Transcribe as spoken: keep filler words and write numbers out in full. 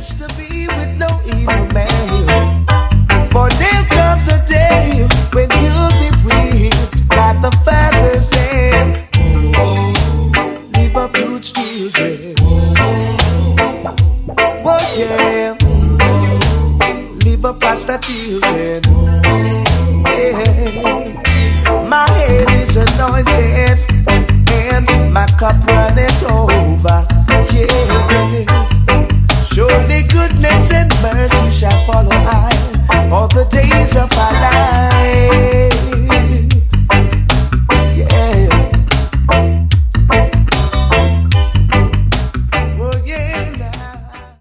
to be with no evil man. For there'll come the day when you'll be whipped by the father's hand. Leave up huge children. Oh yeah. Leave up pastor children. Yeah. My head is anointed and my cup runneth over. Yeah. Surely goodness and mercy shall follow I.